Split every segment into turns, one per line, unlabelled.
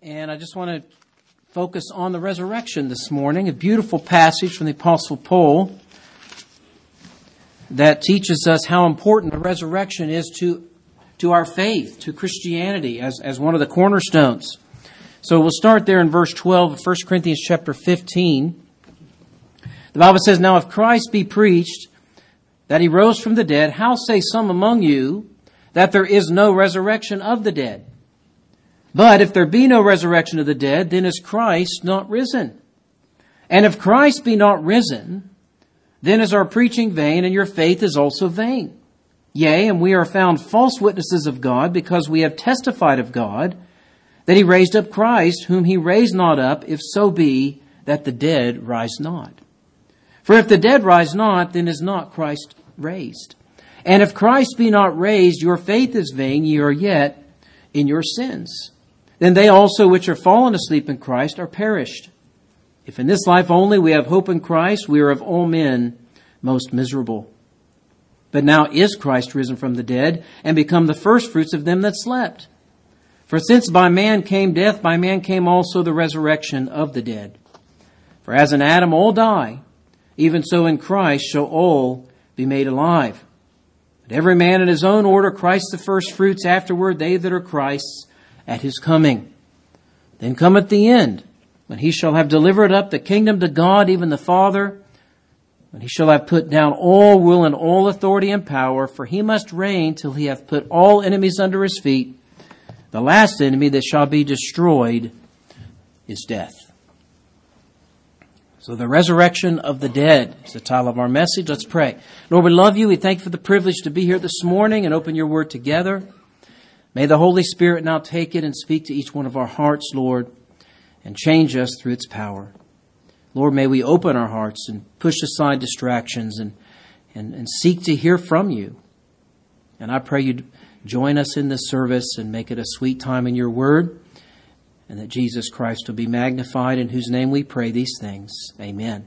And I just want to focus on the resurrection this morning, a beautiful passage from the Apostle Paul that teaches us how important the resurrection is to our faith, to Christianity, as one of the cornerstones. So we'll start there in verse 12 of 1 Corinthians chapter 15. The Bible says, "Now if Christ be preached that he rose from the dead, how say some among you that there is no resurrection of the dead? But if there be no resurrection of the dead, then is Christ not risen? And if Christ be not risen, then is our preaching vain, and your faith is also vain. Yea, and we are found false witnesses of God, because we have testified of God that he raised up Christ, whom he raised not up, if so be that the dead rise not. For if the dead rise not, then is not Christ raised. And if Christ be not raised, your faith is vain, ye are yet in your sins. Then they also which are fallen asleep in Christ are perished. If in this life only we have hope in Christ, we are of all men most miserable. But now is Christ risen from the dead, and become the firstfruits of them that slept. For since by man came death, by man came also the resurrection of the dead. For as in Adam all die, even so in Christ shall all be made alive. But every man in his own order, Christ the firstfruits, afterward they that are Christ's at his coming. Then cometh the end, when he shall have delivered up the kingdom to God, even the Father, when he shall have put down all rule and all authority and power, for he must reign till he hath put all enemies under his feet. The last enemy that shall be destroyed is death." So the resurrection of the dead is the title of our message. Let's pray. Lord, we love you. We thank you for the privilege to be here this morning and open your word together. May the Holy Spirit now take it and speak to each one of our hearts, Lord, and change us through its power. Lord, may we open our hearts and push aside distractions and seek to hear from you. And I pray you'd join us in this service and make it a sweet time in your word, and that Jesus Christ will be magnified, in whose name we pray these things. Amen.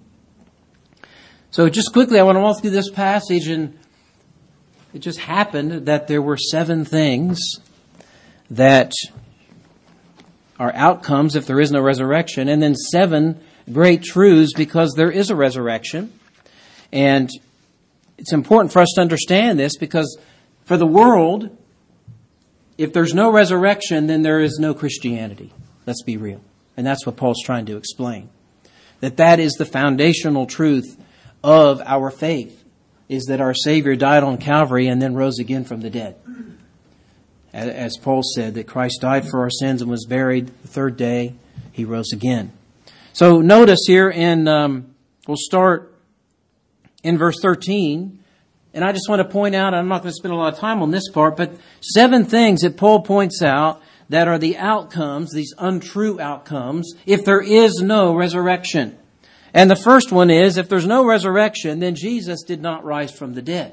So just quickly, I want to walk through this passage, and it just happened that there were 7 things that are outcomes if there is no resurrection, and then 7 great truths because there is a resurrection. And it's important for us to understand this, because for the world, if there's no resurrection, then there is no Christianity. Let's be real. And that's what Paul's trying to explain. That is the foundational truth of our faith, is that our Savior died on Calvary and then rose again from the dead. As Paul said, that Christ died for our sins and was buried. The third day, he rose again. So notice here we'll start in verse 13. And I just want to point out, I'm not going to spend a lot of time on this part, but 7 things that Paul points out that are the outcomes, these untrue outcomes, if there is no resurrection. And the first one is, if there's no resurrection, then Jesus did not rise from the dead.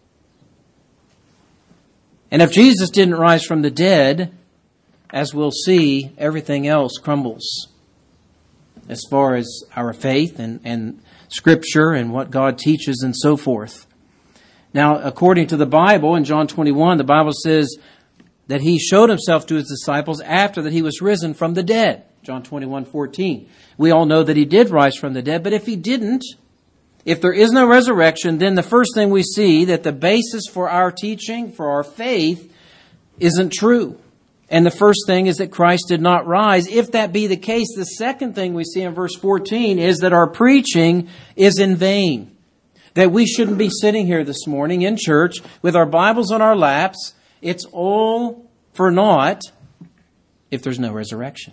And if Jesus didn't rise from the dead, as we'll see, everything else crumbles, as far as our faith and Scripture and what God teaches and so forth. Now, according to the Bible, in John 21, the Bible says that he showed himself to his disciples after that he was risen from the dead. John 21:14. We all know that he did rise from the dead, but if he didn't, if there is no resurrection, then the first thing we see that the basis for our teaching, for our faith, isn't true. And the first thing is that Christ did not rise. If that be the case, the second thing we see in verse 14 is that our preaching is in vain. That we shouldn't be sitting here this morning in church with our Bibles on our laps. It's all for naught if there's no resurrection.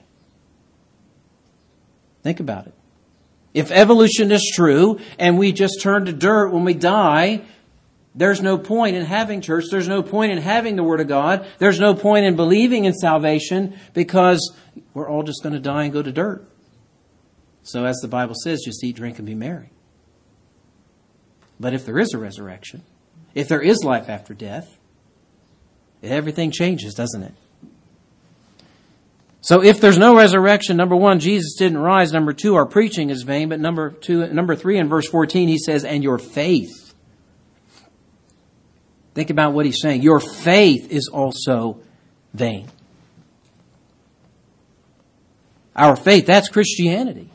Think about it. If evolution is true and we just turn to dirt when we die, there's no point in having church. There's no point in having the Word of God. There's no point in believing in salvation, because we're all just going to die and go to dirt. So as the Bible says, just eat, drink, and be merry. But if there is a resurrection, if there is life after death, everything changes, doesn't it? So if there's no resurrection, number 1, Jesus didn't rise. Number 2, our preaching is vain. But number 3, in verse 14, he says, and your faith. Think about what he's saying. Your faith is also vain. our faith. That's Christianity.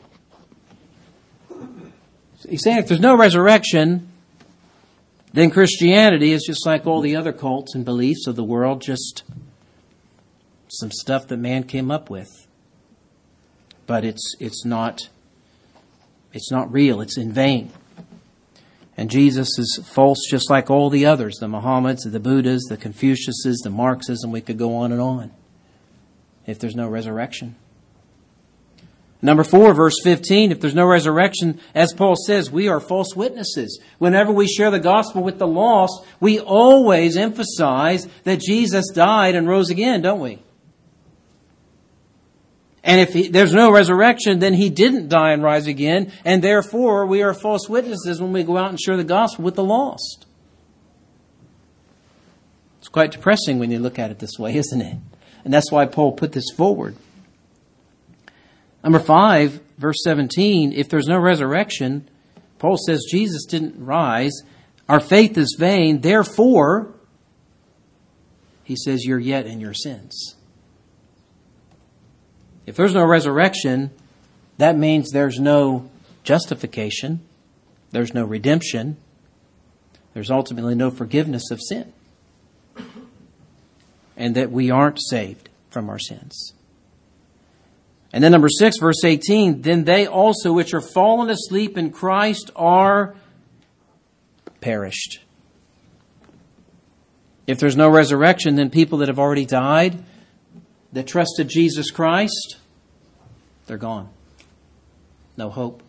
He's saying if there's no resurrection, then Christianity is just like all the other cults and beliefs of the world, just some stuff that man came up with. But it's not real. It's in vain. And Jesus is false just like all the others, the Mohammeds, the Buddhas, the Confuciuses, the Marxism. We could go on and on if there's no resurrection. Number 4, verse 15, if there's no resurrection, as Paul says, we are false witnesses. Whenever we share the gospel with the lost, we always emphasize that Jesus died and rose again, don't we? And if there's no resurrection, then He didn't die and rise again, and therefore we are false witnesses when we go out and share the gospel with the lost. It's quite depressing when you look at it this way, isn't it? And that's why Paul put this forward. Number 5, verse 17, if there's no resurrection, Paul says Jesus didn't rise. Our faith is vain. Therefore, he says, you're yet in your sins. If there's no resurrection, that means there's no justification. There's no redemption. There's ultimately no forgiveness of sin. And that we aren't saved from our sins. And then number 6, verse 18, then they also which are fallen asleep in Christ are perished. If there's no resurrection, then people that have already died, that trusted Jesus Christ, they're gone. No hope.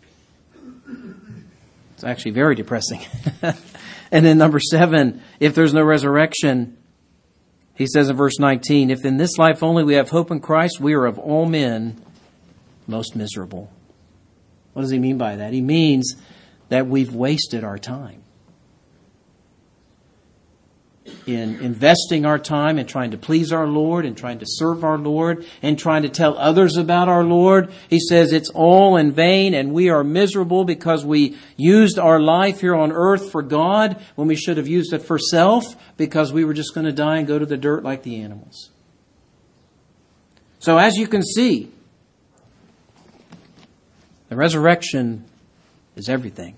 It's actually very depressing. And then number 7, if there's no resurrection, he says in verse 19, if in this life only we have hope in Christ, we are of all men most miserable. What does he mean by that? He means that we've wasted our time in investing our time in trying to please our Lord and trying to serve our Lord and trying to tell others about our Lord. He says it's all in vain and we are miserable because we used our life here on earth for God when we should have used it for self because we were just going to die and go to the dirt like the animals. So as you can see, the resurrection is everything.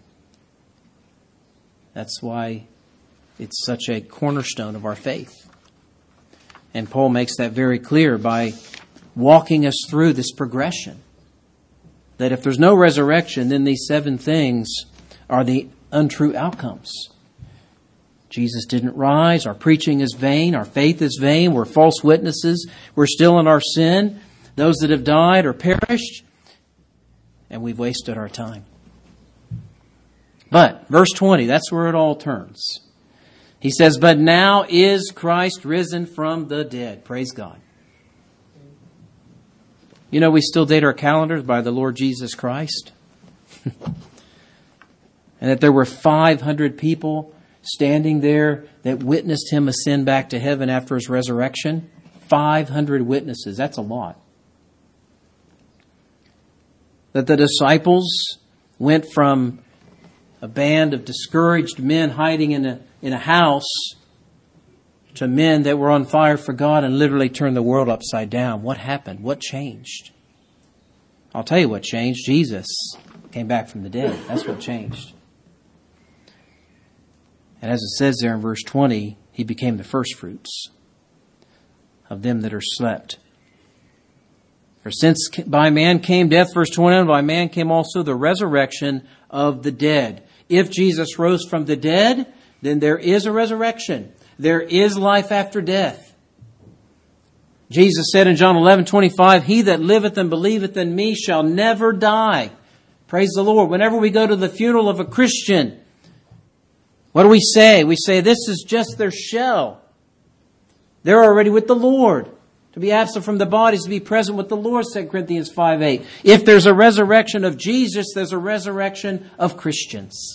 That's why it's such a cornerstone of our faith. And Paul makes that very clear by walking us through this progression. That if there's no resurrection, then these 7 things are the untrue outcomes. Jesus didn't rise. Our preaching is vain. Our faith is vain. We're false witnesses. We're still in our sin. Those that have died are perished. And we've wasted our time. But, verse 20, that's where it all turns. He says, but now is Christ risen from the dead. Praise God. You know, we still date our calendars by the Lord Jesus Christ. And that there were 500 people standing there that witnessed Him ascend back to heaven after His resurrection. 500 witnesses. That's a lot. That the disciples went from a band of discouraged men hiding in a house to men that were on fire for God and literally turned the world upside down. What happened? What changed? I'll tell you what changed. Jesus came back from the dead. That's what changed. And as it says there in verse 20, He became the first fruits of them that are slept. For since by man came death, verse 21, by man came also the resurrection of the dead. If Jesus rose from the dead, then there is a resurrection. There is life after death. Jesus said in John 11:25, he that liveth and believeth in me shall never die. Praise the Lord. Whenever we go to the funeral of a Christian, what do we say? We say this is just their shell. They're already with the Lord. To be absent from the body is to be present with the Lord, 2 Corinthians 5:8. If there's a resurrection of Jesus, there's a resurrection of Christians.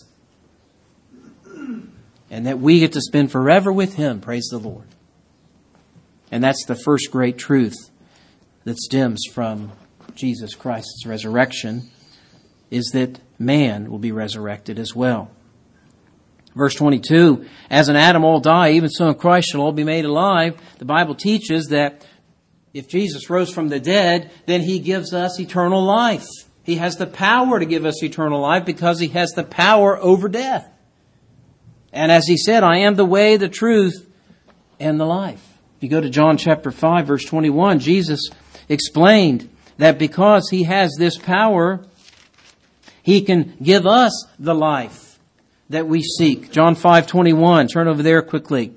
And that we get to spend forever with Him. Praise the Lord. And that's the first great truth that stems from Jesus Christ's resurrection, is that man will be resurrected as well. Verse 22, as in Adam all die, even so in Christ shall all be made alive. The Bible teaches that If Jesus rose from the dead, then He gives us eternal life. He has the power to give us eternal life because He has the power over death. And as He said, I am the way, the truth, and the life. If you go to John chapter 5, verse 21, Jesus explained that because He has this power, He can give us the life that we seek. John 5:21. Turn over there quickly.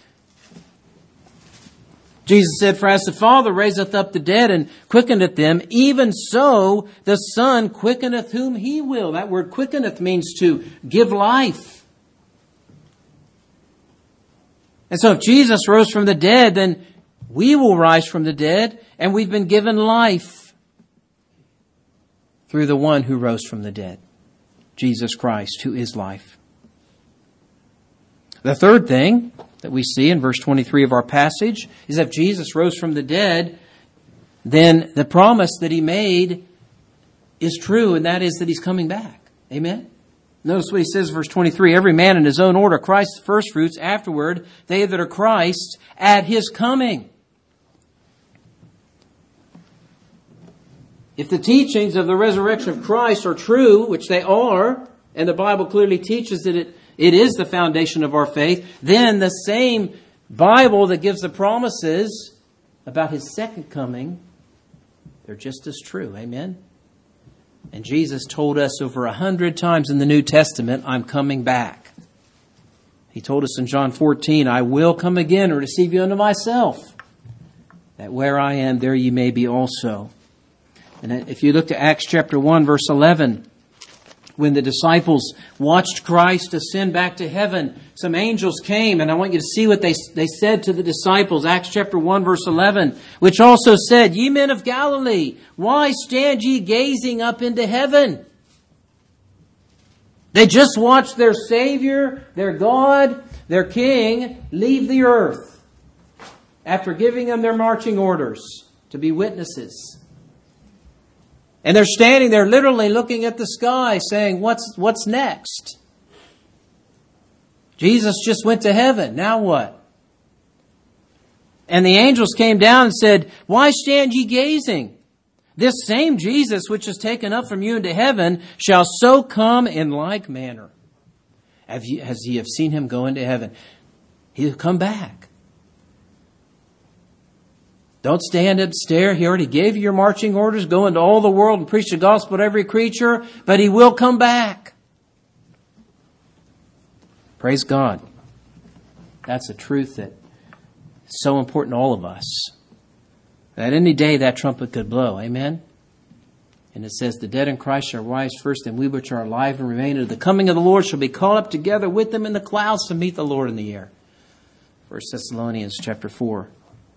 Jesus said, for as the Father raiseth up the dead and quickeneth them, even so the Son quickeneth whom He will. That word quickeneth means to give life. And so if Jesus rose from the dead, then we will rise from the dead, and we've been given life through the one who rose from the dead, Jesus Christ, who is life. The third thing that we see in verse 23 of our passage is that if Jesus rose from the dead, then the promise that He made is true, and that is that He's coming back. Amen? Notice what He says in verse 23, every man in his own order, Christ the first fruits, afterward they that are Christ at His coming. If the teachings of the resurrection of Christ are true, which they are, and the Bible clearly teaches that it is the foundation of our faith, then the same Bible that gives the promises about His second coming, they're just as true. Amen? And Jesus told us over 100 times in the New Testament, I'm coming back. He told us in John 14, I will come again and receive you unto myself, that where I am, there ye may be also. And if you look to Acts chapter 1, verse 11, when the disciples watched Christ ascend back to heaven, some angels came, and I want you to see what they said to the disciples. Acts chapter 1, verse 11, which also said, Ye men of Galilee, why stand ye gazing up into heaven? They just watched their Savior, their God, their King, leave the earth after giving them their marching orders to be witnesses. And they're standing there literally looking at the sky saying, what's next? Jesus just went to heaven. Now what? And the angels came down and said, Why stand ye gazing? This same Jesus which is taken up from you into heaven shall so come in like manner. As ye have seen Him go into heaven. He'll come back. Don't stand up and stare. He already gave you your marching orders. Go into all the world and preach the gospel to every creature. But He will come back. Praise God. That's a truth that is so important to all of us. That any day that trumpet could blow. Amen? And it says, the dead in Christ shall rise first, and we which are alive and remain unto the coming of the Lord shall be caught up together with them in the clouds to meet the Lord in the air. 1 Thessalonians chapter 4.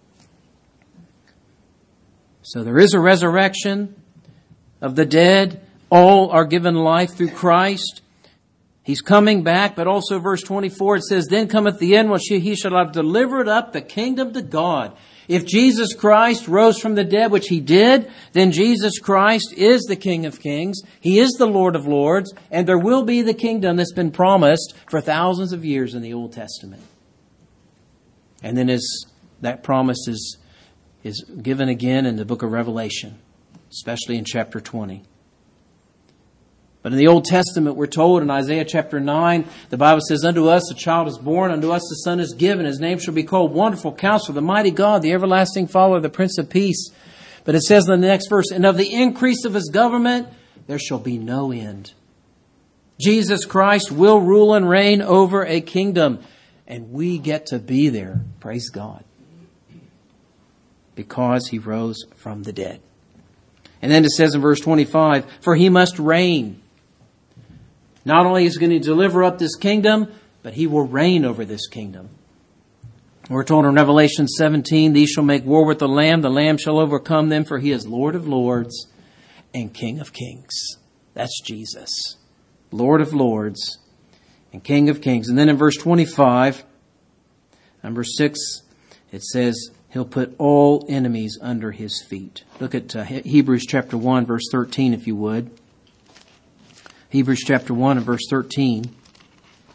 So there is a resurrection of the dead. All are given life through Christ. He's coming back, but also verse 24, it says, Then cometh the end, when He shall have delivered up the kingdom to God. If Jesus Christ rose from the dead, which He did, then Jesus Christ is the King of Kings. He is the Lord of Lords, and there will be the kingdom that's been promised for thousands of years in the Old Testament. And then as that promise is given again in the book of Revelation, especially in chapter 20. But in the Old Testament, we're told in Isaiah chapter 9, the Bible says, Unto us a child is born, unto us a son is given. His name shall be called Wonderful Counselor, the Mighty God, the Everlasting Father, the Prince of Peace. But it says in the next verse, And of the increase of His government, there shall be no end. Jesus Christ will rule and reign over a kingdom. And we get to be there. Praise God. Because He rose from the dead. And then it says in verse 25, For He must reign. Not only is He going to deliver up this kingdom, but He will reign over this kingdom. We're told in Revelation 17, These shall make war with the Lamb shall overcome them, for He is Lord of lords and King of kings. That's Jesus. Lord of lords and King of kings. And then in verse 25, number 6, it says, He'll put all enemies under His feet. Look at Hebrews chapter 1, verse 13, if you would. Hebrews chapter 1 and verse 13.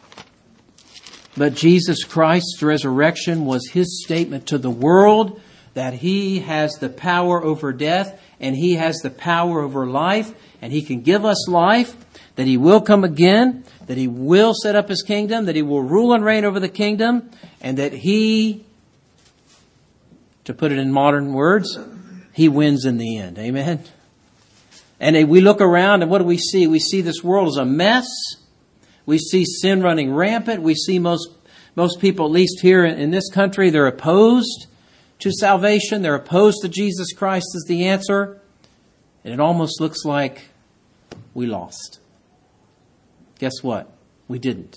But Jesus Christ's resurrection was His statement to the world that He has the power over death and He has the power over life, and He can give us life, that He will come again, that He will set up His kingdom, that He will rule and reign over the kingdom, and that He, to put it in modern words, He wins in the end. Amen? And we look around and what do we see? We see this world as a mess. We see sin running rampant. We see most people, at least here in this country, they're opposed to salvation. They're opposed to Jesus Christ as the answer. And it almost looks like we lost. Guess what? We didn't.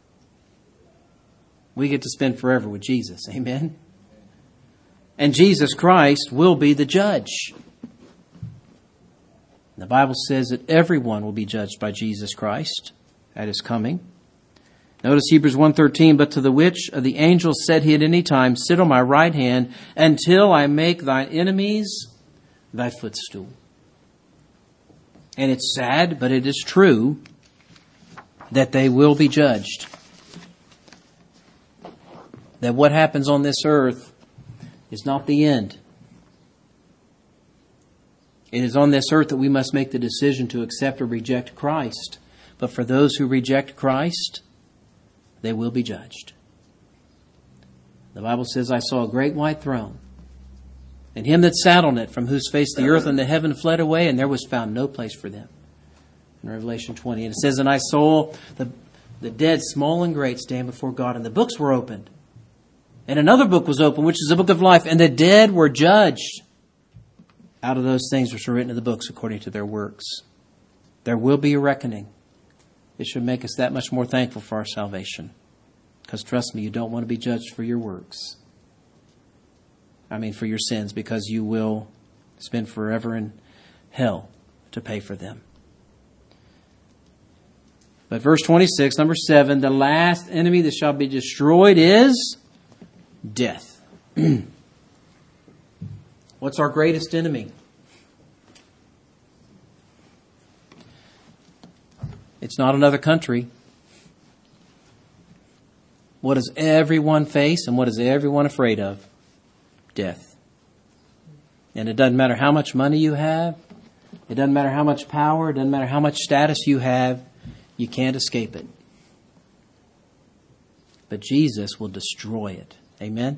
We get to spend forever with Jesus. Amen? And Jesus Christ will be the judge. The Bible says that everyone will be judged by Jesus Christ at His coming. Notice Hebrews 1:13, but to the which of the angels said He at any time, sit on my right hand until I make thine enemies thy footstool. And it's sad, but it is true that they will be judged. That what happens on this earth is not the end. It is on this earth that we must make the decision to accept or reject Christ. But for those who reject Christ, they will be judged. The Bible says, I saw a great white throne, and Him that sat on it, from whose face the earth and the heaven fled away, and there was found no place for them. In Revelation 20. And it says, and I saw the dead, small and great, stand before God, and the books were opened. And another book was opened, which is the book of life, and the dead were judged out of those things which were written in the books according to their works. There will be a reckoning. It should make us that much more thankful for our salvation. Because trust me, you don't want to be judged for your works. For your sins, because you will spend forever in hell to pay for them. But verse 26, number 7, the last enemy that shall be destroyed is death. What's our greatest enemy? It's not another country. What does everyone face and what is everyone afraid of? Death. And it doesn't matter how much money you have. It doesn't matter how much power. It doesn't matter how much status you have. You can't escape it. But Jesus will destroy it. Amen?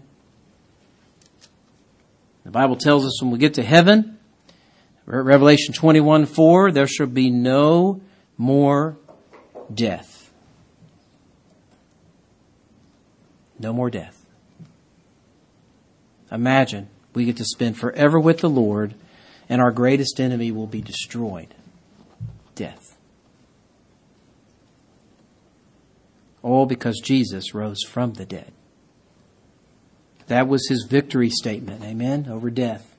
The Bible tells us when we get to heaven, Revelation 21:4, there shall be no more death. No more death. Imagine we get to spend forever with the Lord and our greatest enemy will be destroyed. Death. All because Jesus rose from the dead. That was His victory statement, amen, over death.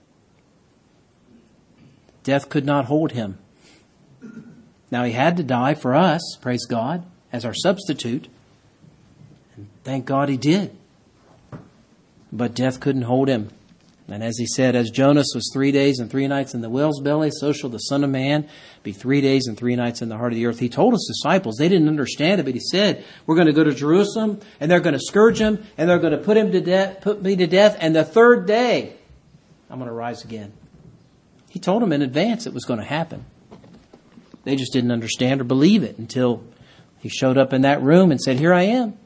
Death could not hold Him. Now He had to die for us, praise God, as our substitute. And thank God He did. But death couldn't hold Him. And as He said, as Jonas was 3 days and 3 nights in the whale's belly, so shall the Son of Man be 3 days and 3 nights in the heart of the earth. He told His disciples, they didn't understand it, but He said, we're going to go to Jerusalem, and they're going to scourge Him, and they're going to put me to death, and the third day, I'm going to rise again. He told them in advance it was going to happen. They just didn't understand or believe it until He showed up in that room and said, here I am.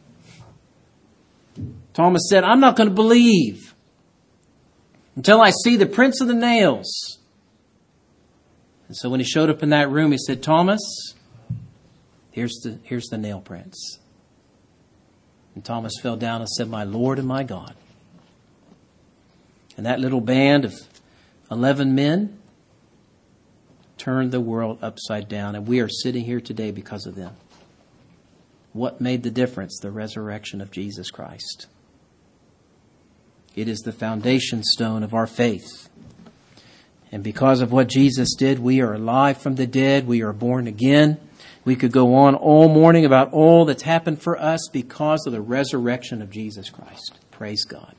Thomas said, I'm not going to believe until I see the prints of the nails. And so when He showed up in that room, He said, Thomas, here's the nail prints. And Thomas fell down and said, my Lord and my God. And that little band of 11 men turned the world upside down. And we are sitting here today because of them. What made the difference? The resurrection of Jesus Christ. It is the foundation stone of our faith. And because of what Jesus did, we are alive from the dead. We are born again. We could go on all morning about all that's happened for us because of the resurrection of Jesus Christ. Praise God.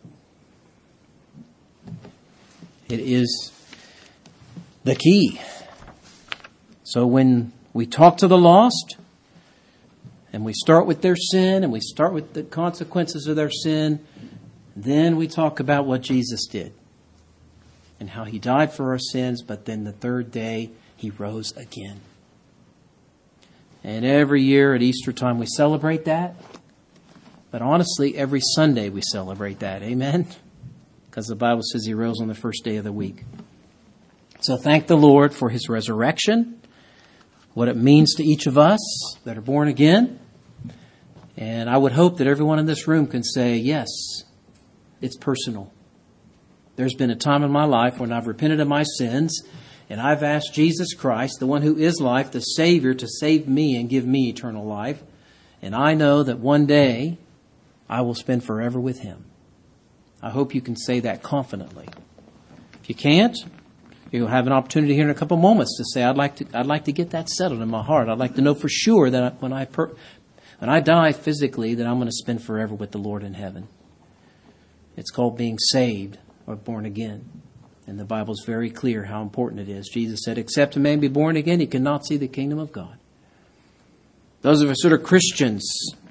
It is the key. So when we talk to the lost, and we start with their sin, and we start with the consequences of their sin, Then we talk about what Jesus did and how He died for our sins, but then the third day He rose again. And every year at Easter time we celebrate that. But honestly, every Sunday we celebrate that. Amen? Because the Bible says He rose on the first day of the week. So thank the Lord for His resurrection, what it means to each of us that are born again. And I would hope that everyone in this room can say, yes, it's personal. There's been a time in my life when I've repented of my sins and I've asked Jesus Christ, the one who is life, the Savior, to save me and give me eternal life. And I know that one day I will spend forever with Him. I hope you can say that confidently. If you can't, you'll have an opportunity here in a couple of moments to say, I'd like to get that settled in my heart. I'd like to know for sure that when I die physically, that I'm going to spend forever with the Lord in heaven. It's called being saved or born again. And the Bible is very clear how important it is. Jesus said, except a man be born again, he cannot see the kingdom of God. Those of us that are Christians,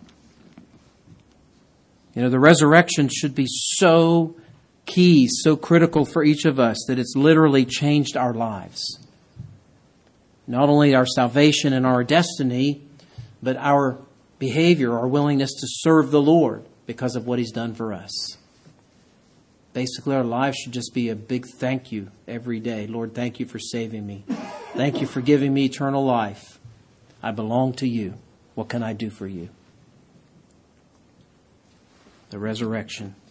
the resurrection should be so key, so critical for each of us that it's literally changed our lives. Not only our salvation and our destiny, but our behavior, our willingness to serve the Lord because of what He's done for us. Basically, our lives should just be a big thank you every day. Lord, thank you for saving me. Thank you for giving me eternal life. I belong to you. What can I do for you? The resurrection.